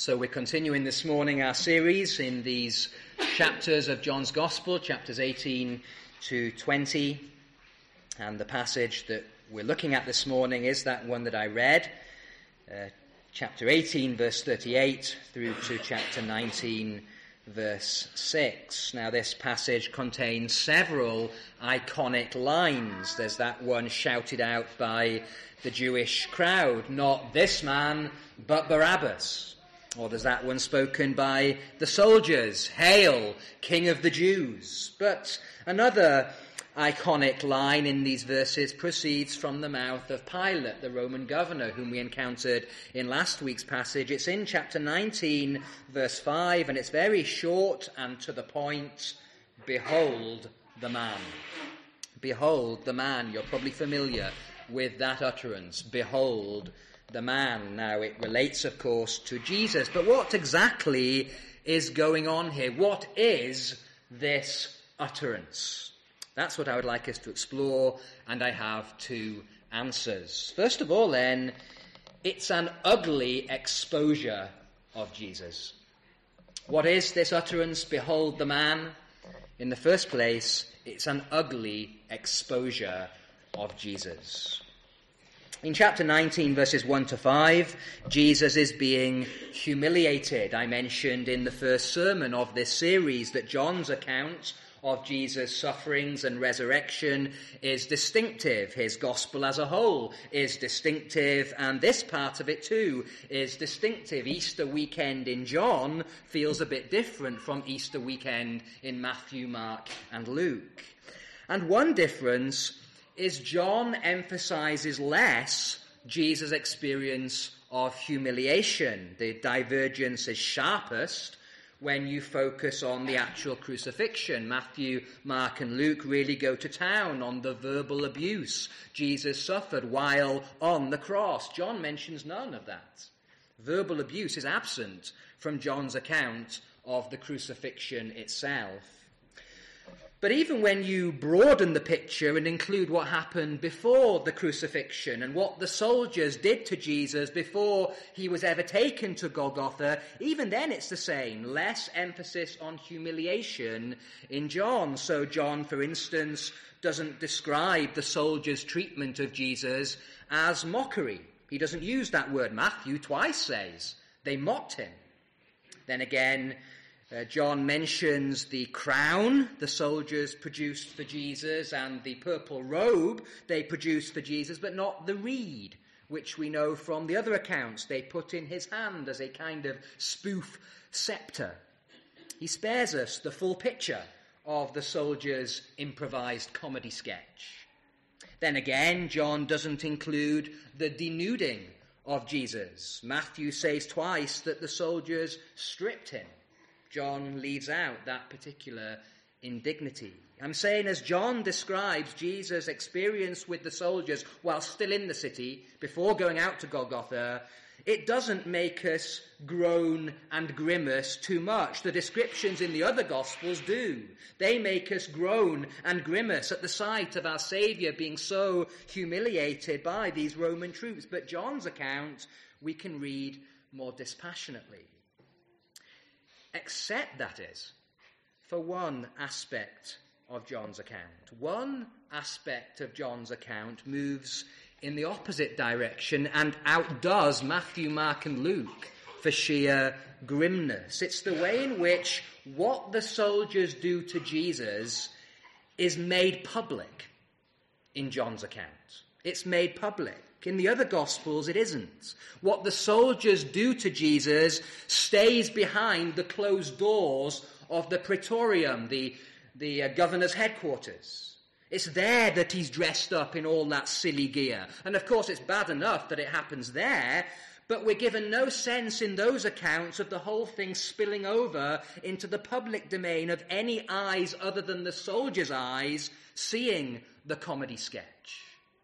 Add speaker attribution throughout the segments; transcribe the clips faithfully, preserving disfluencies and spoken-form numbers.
Speaker 1: So we're continuing this morning our series in these chapters of John's Gospel, chapters eighteen to twenty. And the passage that we're looking at this morning is that one that I read, uh, chapter eighteen, verse thirty-eight, through to chapter nineteen, verse six. Now, this passage contains several iconic lines. There's that one shouted out by the Jewish crowd, "Not this man, but Barabbas." Or there's that one spoken by the soldiers, "Hail, King of the Jews." But another iconic line in these verses proceeds from the mouth of Pilate, the Roman governor, whom we encountered in last week's passage. It's in chapter nineteen, verse five, and it's very short and to the point. "Behold the man." Behold the man. You're probably familiar with that utterance. Behold the man. Now, it relates, of course, to Jesus. But what exactly is going on here? What is this utterance? That's what I would like us to explore, and I have two answers. First of all, then, it's an ugly exposure of Jesus. What is this utterance, "Behold the man"? In the first place, it's an ugly exposure of Jesus. In chapter nineteen, verses one to five, Jesus is being humiliated. I mentioned in the first sermon of this series that John's account of Jesus' sufferings and resurrection is distinctive. His gospel as a whole is distinctive, and this part of it too is distinctive. Easter weekend in John feels a bit different from Easter weekend in Matthew, Mark, and Luke. And one difference is John emphasizes less Jesus' experience of humiliation. The divergence is sharpest when you focus on the actual crucifixion. Matthew, Mark, and Luke really go to town on the verbal abuse Jesus suffered while on the cross. John mentions none of that. Verbal abuse is absent from John's account of the crucifixion itself. But even when you broaden the picture and include what happened before the crucifixion and what the soldiers did to Jesus before he was ever taken to Golgotha, even then it's the same. Less emphasis on humiliation in John. So John, for instance, doesn't describe the soldiers' treatment of Jesus as mockery. He doesn't use that word. Matthew twice says they mocked him. Then again, Uh, John mentions the crown the soldiers produced for Jesus and the purple robe they produced for Jesus, but not the reed, which we know from the other accounts they put in his hand as a kind of spoof scepter. He spares us the full picture of the soldiers' improvised comedy sketch. Then again, John doesn't include the denuding of Jesus. Matthew says twice that the soldiers stripped him. John leaves out that particular indignity. I'm saying as John describes Jesus' experience with the soldiers while still in the city, before going out to Golgotha, it doesn't make us groan and grimace too much. The descriptions in the other Gospels do. They make us groan and grimace at the sight of our Saviour being so humiliated by these Roman troops. But John's account we can read more dispassionately. Except, that is, for one aspect of John's account. One aspect of John's account moves in the opposite direction and outdoes Matthew, Mark, and Luke for sheer grimness. It's the way in which what the soldiers do to Jesus is made public in John's account. It's made public. In the other Gospels, it isn't. What the soldiers do to Jesus stays behind the closed doors of the Praetorium, the, the uh, governor's headquarters. It's there that he's dressed up in all that silly gear. And of course, it's bad enough that it happens there, but we're given no sense in those accounts of the whole thing spilling over into the public domain of any eyes other than the soldiers' eyes seeing the comedy sketch.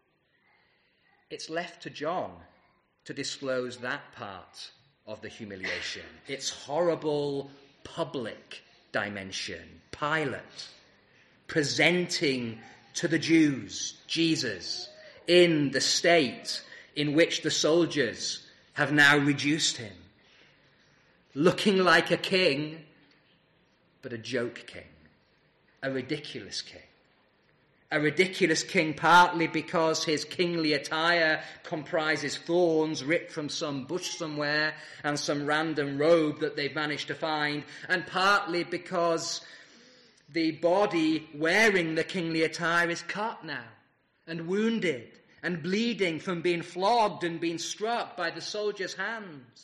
Speaker 1: It's left to John to disclose that part of the humiliation, its horrible public dimension. Pilate presenting to the Jews Jesus in the state in which the soldiers have now reduced him. looking like a king, but a joke king, a ridiculous king. A ridiculous king partly because his kingly attire comprises thorns ripped from some bush somewhere and some random robe that they've managed to find, and partly because the body wearing the kingly attire is cut now and wounded and bleeding from being flogged and being struck by the soldiers' hands.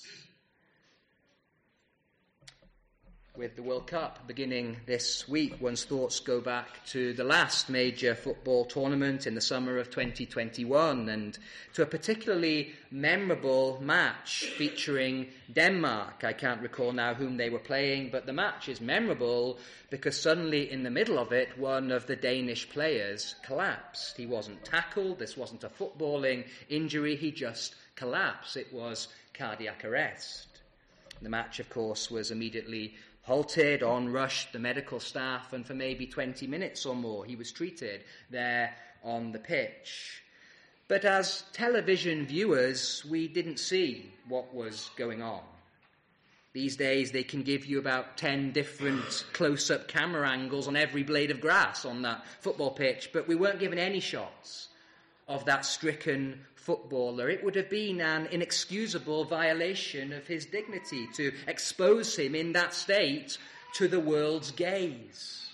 Speaker 1: With the World Cup beginning this week, one's thoughts go back to the last major football tournament in the summer of twenty twenty-one and to a particularly memorable match featuring Denmark. I can't recall now whom they were playing, but the match is memorable because suddenly in the middle of it, one of the Danish players collapsed. He wasn't tackled. This wasn't a footballing injury. He just collapsed. It was cardiac arrest. The match, of course, was immediately halted, on rushed the medical staff, and for maybe twenty minutes or more he was treated there on the pitch. But as television viewers, we didn't see what was going on. These days they can give you about ten different close-up camera angles on every blade of grass on that football pitch, but we weren't given any shots of that stricken footballer. It would have been an inexcusable violation of his dignity to expose him in that state to the world's gaze.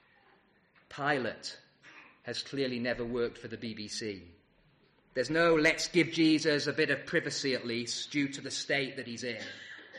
Speaker 1: Pilate has clearly never worked for the B B C. There's no let's give Jesus a bit of privacy at least due to the state that he's in.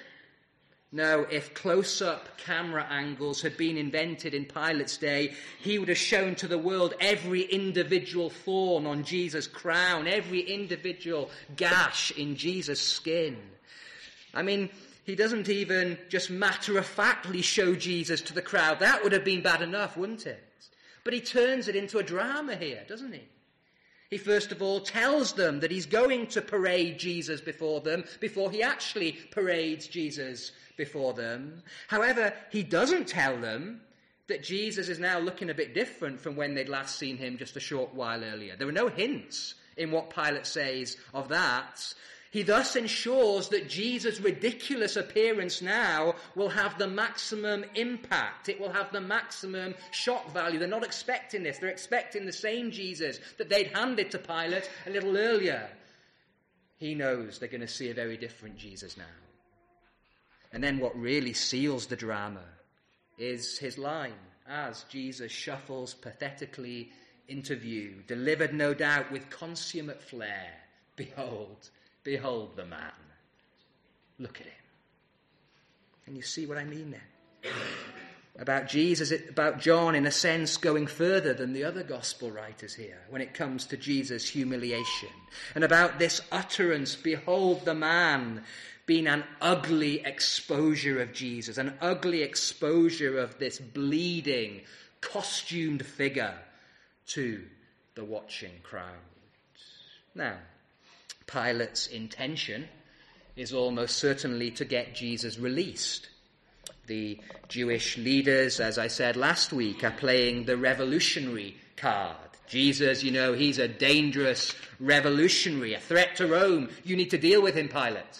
Speaker 1: No, if close-up camera angles had been invented in Pilate's day, he would have shown to the world every individual thorn on Jesus' crown, every individual gash in Jesus' skin. I mean, he doesn't even just matter-of-factly show Jesus to the crowd. That would have been bad enough, wouldn't it? But he turns it into a drama here, doesn't he? He first of all tells them that he's going to parade Jesus before them before he actually parades Jesus before them. However, he doesn't tell them that Jesus is now looking a bit different from when they'd last seen him just a short while earlier. There are no hints in what Pilate says of that. He thus ensures that Jesus' ridiculous appearance now will have the maximum impact. It will have the maximum shock value. They're not expecting this. They're expecting the same Jesus that they'd handed to Pilate a little earlier. He knows they're going to see a very different Jesus now. And then what really seals the drama is his line as Jesus shuffles pathetically into view, delivered no doubt with consummate flair. Behold, behold the man. Look at him. And you see what I mean there? About Jesus, about John, in a sense, going further than the other gospel writers here when it comes to Jesus' humiliation. And about this utterance, behold the man, being an ugly exposure of Jesus, an ugly exposure of this bleeding, costumed figure to the watching crowd. Now, Pilate's intention is almost certainly to get Jesus released. The Jewish leaders, as I said last week, are playing the revolutionary card. Jesus, you know, he's a dangerous revolutionary, a threat to Rome. You need to deal with him, Pilate.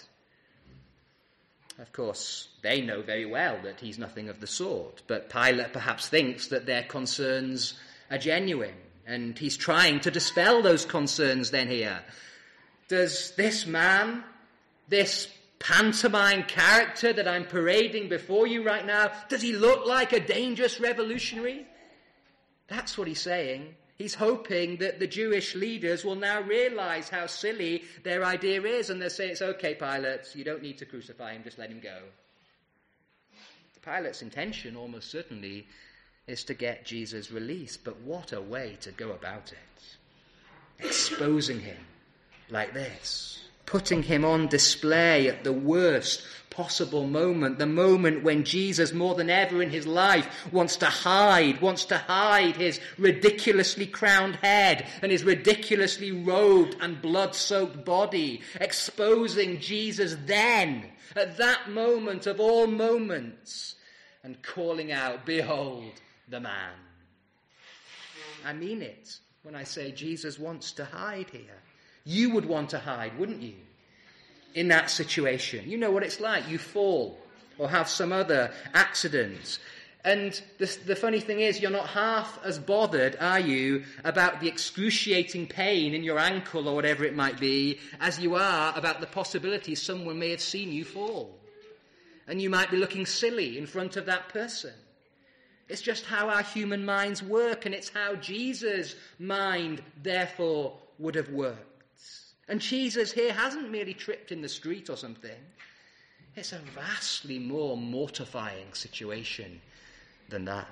Speaker 1: Of course, they know very well that he's nothing of the sort, but Pilate perhaps thinks that their concerns are genuine, and he's trying to dispel those concerns then here. Does this man, this pantomime character that I'm parading before you right now, does he look like a dangerous revolutionary? That's what he's saying. He's hoping that the Jewish leaders will now realize how silly their idea is, and they'll say, it's okay, Pilate, you don't need to crucify him, just let him go. Pilate's intention, almost certainly, is to get Jesus released, but what a way to go about it. Exposing him like this, putting him on display at the worst possible moment, the moment when Jesus, more than ever in his life, wants to hide, wants to hide his ridiculously crowned head and his ridiculously robed and blood-soaked body, exposing Jesus then, at that moment of all moments, and calling out, behold the man. I mean it when I say Jesus wants to hide here. You would want to hide, wouldn't you? In that situation. You know what it's like. You fall or have some other accident. And the, the funny thing is, you're not half as bothered, are you, about the excruciating pain in your ankle or whatever it might be, as you are about the possibility someone may have seen you fall. And you might be looking silly in front of that person. It's just how our human minds work, and it's how Jesus' mind, therefore, would have worked. And Jesus here hasn't merely tripped in the street or something. It's a vastly more mortifying situation than that.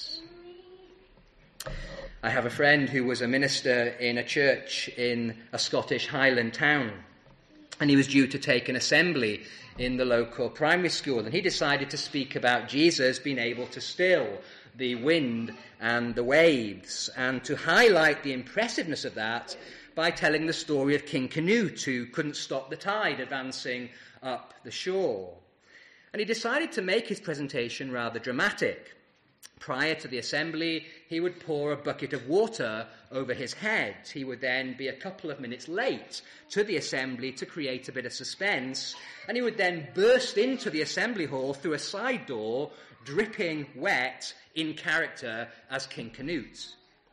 Speaker 1: I have a friend who was a minister in a church in a Scottish Highland town, and he was due to take an assembly in the local primary school, and he decided to speak about Jesus being able to still the wind and the waves, and to highlight the impressiveness of that by telling the story of King Canute, who couldn't stop the tide advancing up the shore. And he decided to make his presentation rather dramatic. Prior to the assembly, he would pour a bucket of water over his head. He would then be a couple of minutes late to the assembly to create a bit of suspense, and he would then burst into the assembly hall through a side door, dripping wet in character as King Canute.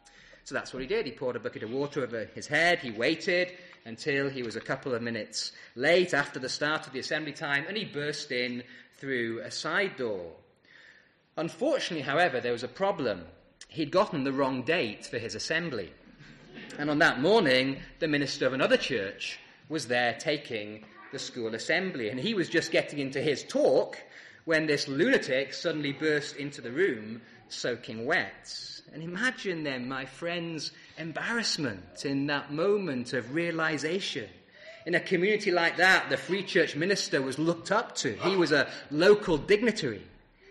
Speaker 1: So that's what he did. He poured a bucket of water over his head. He waited until he was a couple of minutes late after the start of the assembly time, and he burst in through a side door. Unfortunately, however, there was a problem. He'd gotten the wrong date for his assembly. And on that morning, the minister of another church was there taking the school assembly. And he was just getting into his talk when this lunatic suddenly burst into the room soaking wet. And imagine then my friend's embarrassment in that moment of realization. In a community like that, the Free Church minister was looked up to. He was a local dignitary.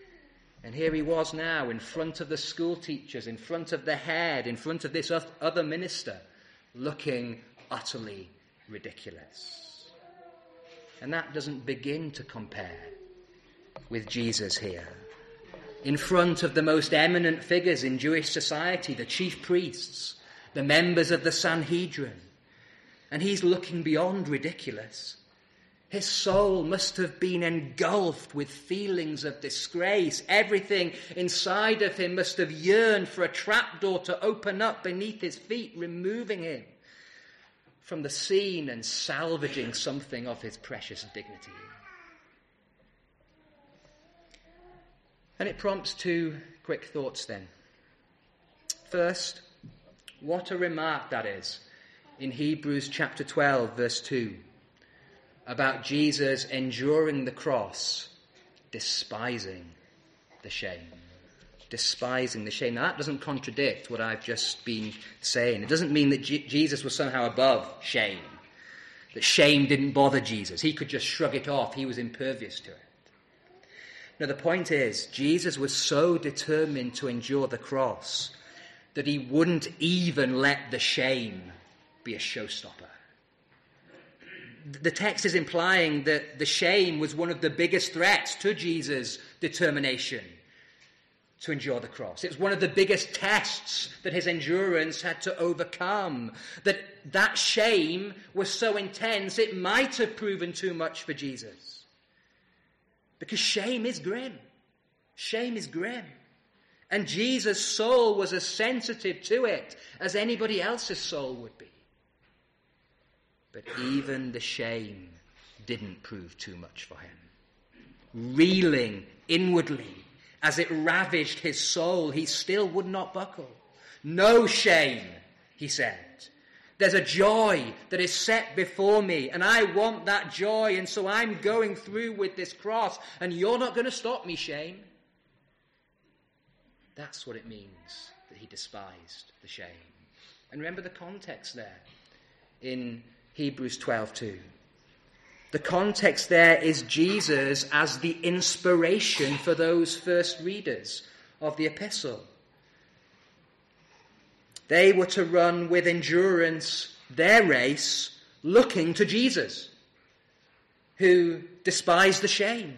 Speaker 1: And here he was now in front of the school teachers, in front of the head, in front of this other minister, looking utterly ridiculous. And that doesn't begin to compare with Jesus here. In front of the most eminent figures in Jewish society, the chief priests, the members of the Sanhedrin. And he's looking beyond ridiculous. His soul must have been engulfed with feelings of disgrace. Everything inside of him must have yearned for a trapdoor to open up beneath his feet, removing him from the scene and salvaging something of his precious dignity. And it prompts two quick thoughts then. First, what a remark that is in Hebrews chapter twelve, verse two. About Jesus enduring the cross, despising the shame. Despising the shame. Now, that doesn't contradict what I've just been saying. It doesn't mean that G- Jesus was somehow above shame, that shame didn't bother Jesus. He could just shrug it off. He was impervious to it. No, the point is, Jesus was so determined to endure the cross that he wouldn't even let the shame be a showstopper. The text is implying that the shame was one of the biggest threats to Jesus' determination to endure the cross. It was one of the biggest tests that his endurance had to overcome. That that shame was so intense it might have proven too much for Jesus. Because shame is grim. Shame is grim. And Jesus' soul was as sensitive to it as anybody else's soul would be. But even the shame didn't prove too much for him. Reeling inwardly as it ravaged his soul, he still would not buckle. No shame, he said. There's a joy that is set before me, and I want that joy, and so I'm going through with this cross, and you're not going to stop me, shame. That's what it means that he despised the shame. And remember the context there in Hebrews twelve two. The context there is Jesus as the inspiration for those first readers of the epistle. They were to run with endurance their race looking to Jesus, who despised the shame.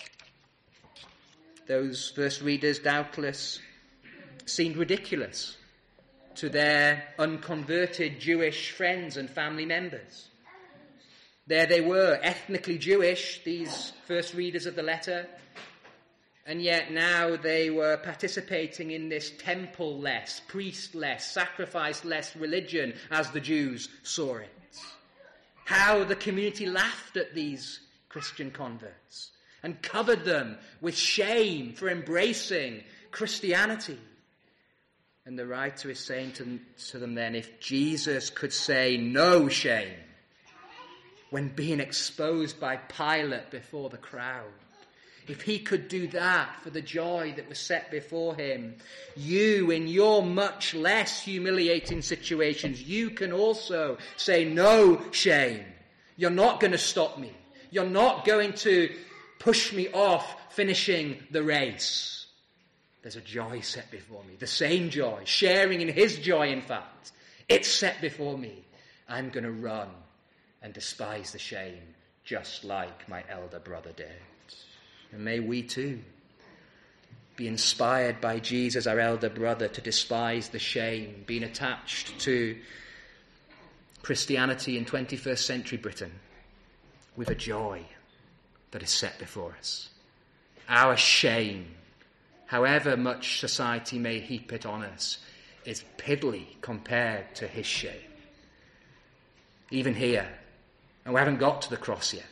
Speaker 1: Those first readers doubtless seemed ridiculous to their unconverted Jewish friends and family members. There they were, ethnically Jewish, these first readers of the letter, and yet now they were participating in this temple-less, priest-less, sacrifice-less religion as the Jews saw it. How the community laughed at these Christian converts and covered them with shame for embracing Christianity. And the writer is saying to, to them then, if Jesus could say no shame when being exposed by Pilate before the crowd, if he could do that for the joy that was set before him, you, in your much less humiliating situations, you can also say no shame. You're not going to stop me. You're not going to push me off finishing the race. There's a joy set before me, the same joy, sharing in his joy, in fact. It's set before me. I'm going to run and despise the shame, just like my elder brother did. And may we too be inspired by Jesus, our elder brother, to despise the shame, being attached to Christianity in twenty-first century Britain with a joy that is set before us. Our shame, however much society may heap it on us, is piddly compared to his shame. Even here, and we haven't got to the cross yet.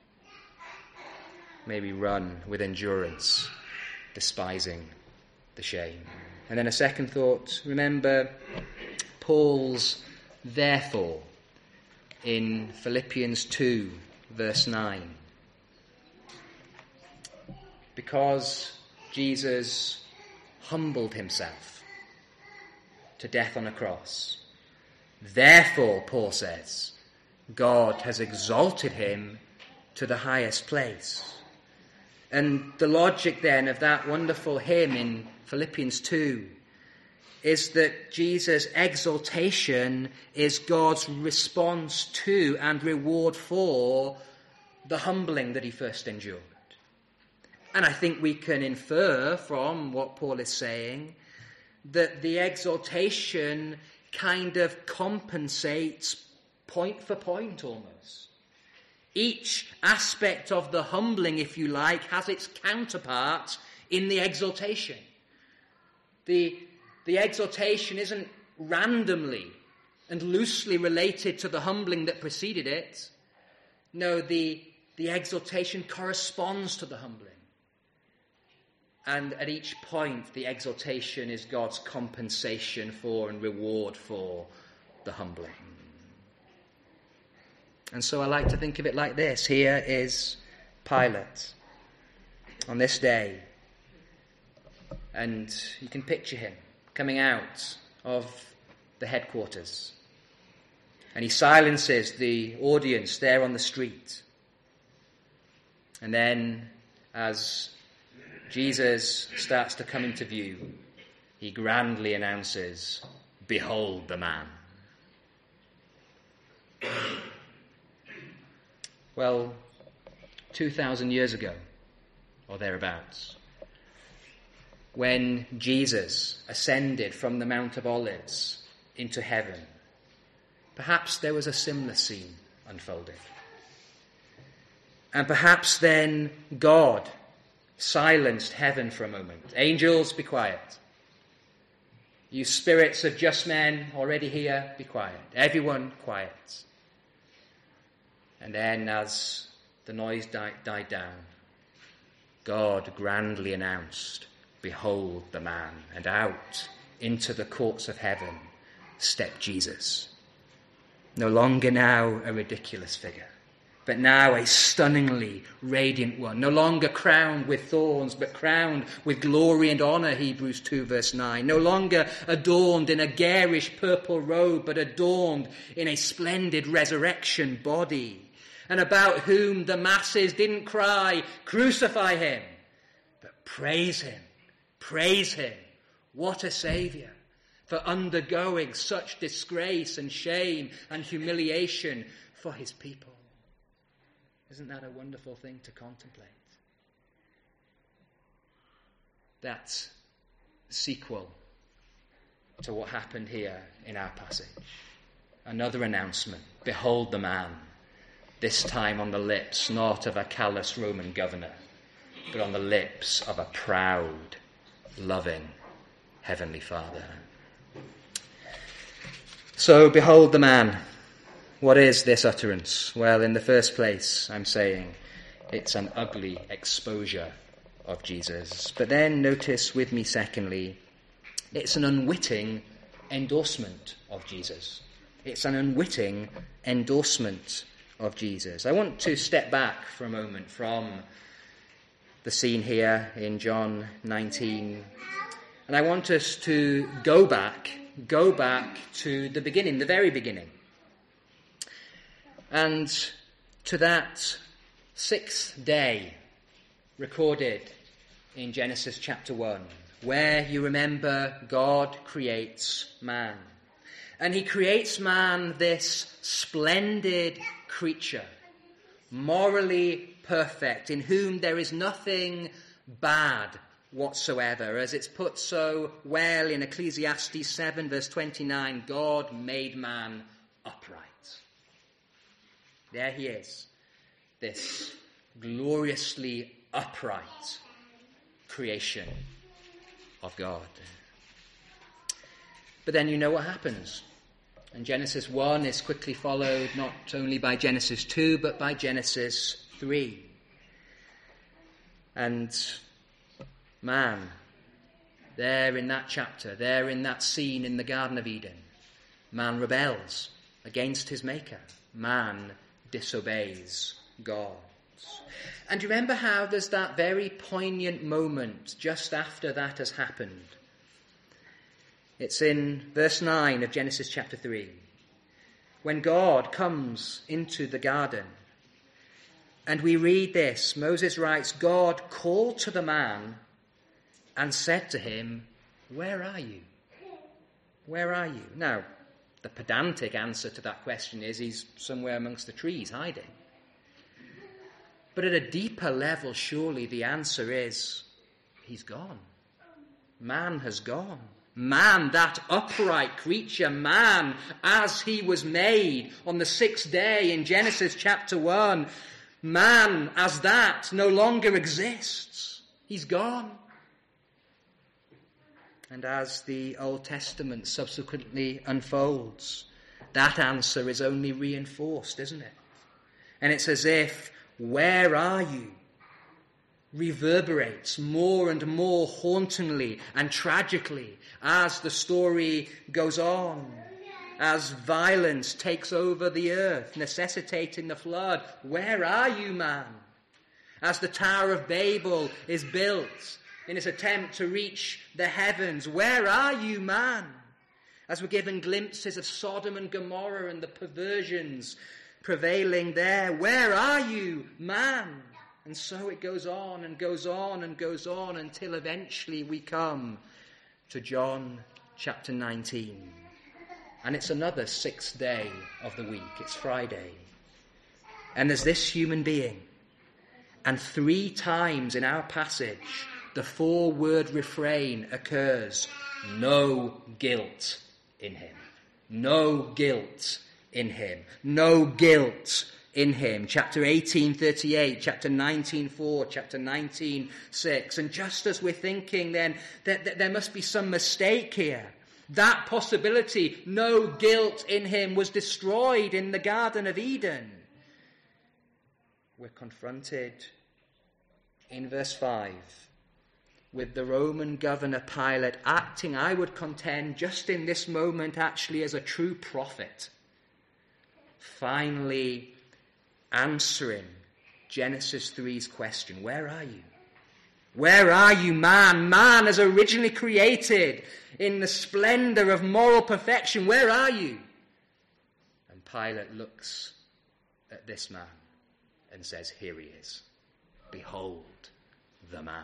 Speaker 1: May we run with endurance, despising the shame. And then a second thought, remember Paul's therefore in Philippians two, verse nine. Because Jesus humbled himself to death on a cross, therefore, Paul says, God has exalted him to the highest place. And the logic then of that wonderful hymn in Philippians two is that Jesus' exaltation is God's response to and reward for the humbling that he first endured. And I think we can infer from what Paul is saying that the exaltation kind of compensates point for point almost. Each aspect of the humbling, if you like, has its counterpart in the exaltation. The, the exaltation isn't randomly and loosely related to the humbling that preceded it. No, the, the exaltation corresponds to the humbling. And at each point, the exaltation is God's compensation for and reward for the humbling. And so I like to think of it like this. Here is Pilate on this day. And you can picture him coming out of the headquarters. And he silences the audience there on the street. And then, as Jesus starts to come into view, he grandly announces, "Behold the man." Well, two thousand years ago, or thereabouts, when Jesus ascended from the Mount of Olives into heaven, perhaps there was a similar scene unfolding. And perhaps then God silenced heaven for a moment. Angels, be quiet. You spirits of just men already here, be quiet. Everyone, quiet. And then as the noise died, died down, God grandly announced, "Behold the man." And out into the courts of heaven stepped Jesus. No longer now a ridiculous figure, but now a stunningly radiant one. No longer crowned with thorns, but crowned with glory and honor, Hebrews two verse nine. No longer adorned in a garish purple robe, but adorned in a splendid resurrection body. And about whom the masses didn't cry, "Crucify him," but praise him, praise him. What a saviour for undergoing such disgrace and shame and humiliation for his people. Isn't that a wonderful thing to contemplate? That sequel to what happened here in our passage. Another announcement. Behold the man. this time on the lips not of a callous Roman governor, but on the lips of a proud, loving Heavenly Father. So, behold the man. What is this utterance? Well, in the first place, I'm saying it's an ugly exposure of Jesus. But then notice with me, secondly, it's an unwitting endorsement of Jesus. It's an unwitting endorsement of Jesus. I want to step back for a moment from the scene here in John nineteen, and I want us to go back, go back to the beginning, the very beginning, and to that sixth day recorded in Genesis chapter one, where you remember God creates man. And he creates man, this splendid creature, morally perfect, in whom there is nothing bad whatsoever. As it's put so well in Ecclesiastes seven, verse twenty-nine, God made man upright. There he is, this gloriously upright creation of God. But then you know what happens. And Genesis one is quickly followed not only by Genesis two, but by Genesis three. And man, there in that chapter, there in that scene in the Garden of Eden, man rebels against his maker. Man disobeys God. And remember how there's that very poignant moment just after that has happened. It's in verse nine of Genesis chapter three. When God comes into the garden, and we read this, Moses writes, God called to the man and said to him, where are you? Where are you? Now, the pedantic answer to that question is he's somewhere amongst the trees hiding. But at a deeper level, surely the answer is he's gone. Man has gone. Man, that upright creature, man, as he was made on the sixth day in Genesis chapter one, man as that no longer exists. He's gone. And as the Old Testament subsequently unfolds, that answer is only reinforced, isn't it? And it's as if, where are you? Reverberates more and more hauntingly and tragically as the story goes on, as violence takes over the earth, necessitating the flood. Where are you, man? As the Tower of Babel is built in its attempt to reach the heavens, where are you, man? As we're given glimpses of Sodom and Gomorrah and the perversions prevailing there, where are you, man? And so it goes on and goes on and goes on until eventually we come to John chapter nineteen. And it's another sixth day of the week. It's Friday. And there's this human being. And three times in our passage, the four-word refrain occurs, no guilt in him. No guilt in him. No guilt in him. Chapter eighteen thirty-eight, chapter nineteen four, chapter nineteen six. And just as we're thinking then that, that there must be some mistake here, that possibility, no guilt in him, was destroyed in the Garden of Eden. We're confronted in verse five with the Roman governor Pilate acting, I would contend, just in this moment actually as a true prophet, finally answering Genesis three's question, where are you? Where are you, man? Man as originally created in the splendor of moral perfection, where are you? And Pilate looks at this man and says, here he is. Behold the man.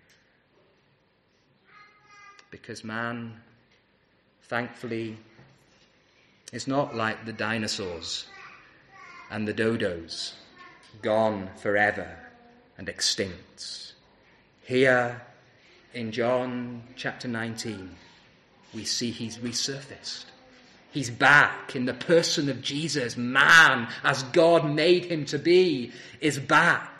Speaker 1: Because man, thankfully, is not like the dinosaurs and the dodos, gone forever and extinct. Here in John chapter nineteen, we see he's resurfaced. He's back in the person of Jesus. Man, as God made him to be, is back.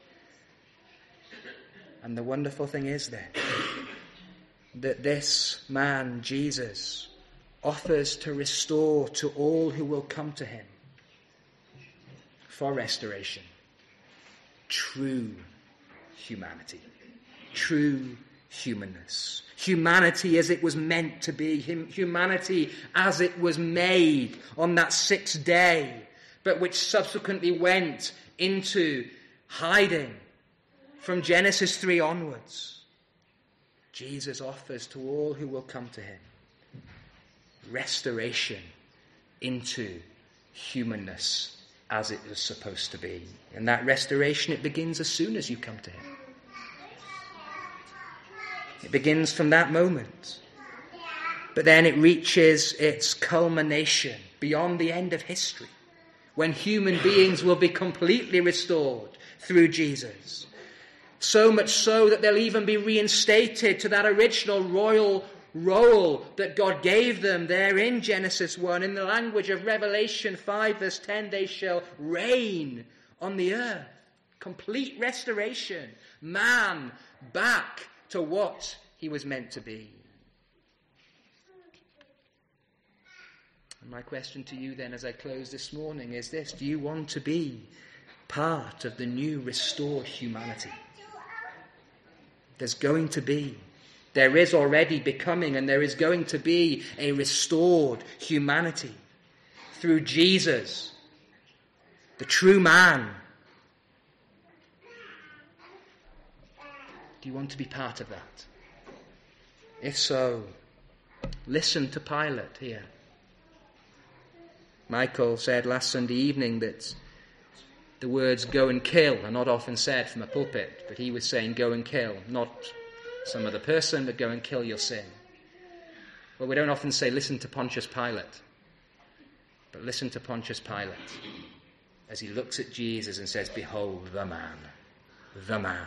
Speaker 1: And the wonderful thing is then that this man, Jesus, offers to restore to all who will come to him for restoration true humanity, true humanness. Humanity as it was meant to be, humanity as it was made on that sixth day, but which subsequently went into hiding from Genesis three onwards. Jesus offers to all who will come to him restoration into humanness as it was supposed to be. And that restoration, it begins as soon as you come to him. It begins from that moment. But then it reaches its culmination beyond the end of history, when human beings will be completely restored through Jesus. So much so that they'll even be reinstated to that original royal role that God gave them there in Genesis one. In the language of Revelation five verse ten, they shall reign on the earth. Complete restoration. Man back to what he was meant to be. And my question to you then as I close this morning is this: do you want to be part of the new restored humanity? There's going to be, there is already becoming, and there is going to be a restored humanity through Jesus, the true man. Do you want to be part of that? If so, listen to Pilate here. Michael said last Sunday evening that the words "go and kill" are not often said from a pulpit, but he was saying go and kill, not some other person, but go and kill your sin. Well, we don't often say listen to Pontius Pilate, but listen to Pontius Pilate as he looks at Jesus and says, behold the man, the man.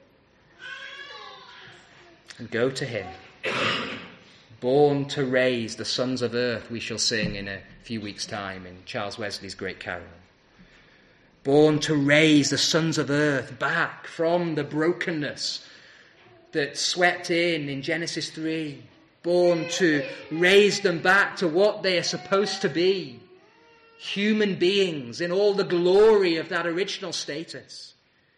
Speaker 1: And go to him. Born to raise the sons of earth, we shall sing in a few weeks' time in Charles Wesley's great carol. Born to raise the sons of earth back from the brokenness that swept in in Genesis three. Born to raise them back to what they are supposed to be. Human beings in all the glory of that original status.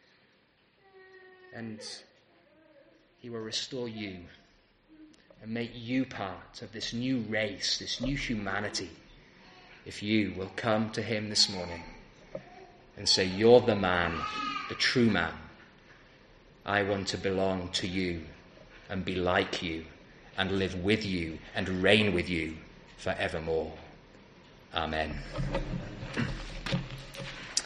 Speaker 1: And he will restore you and make you part of this new race, this new humanity, if you will come to him this morning and say, you're the man, the true man. I want to belong to you and be like you and live with you and reign with you forevermore. Amen.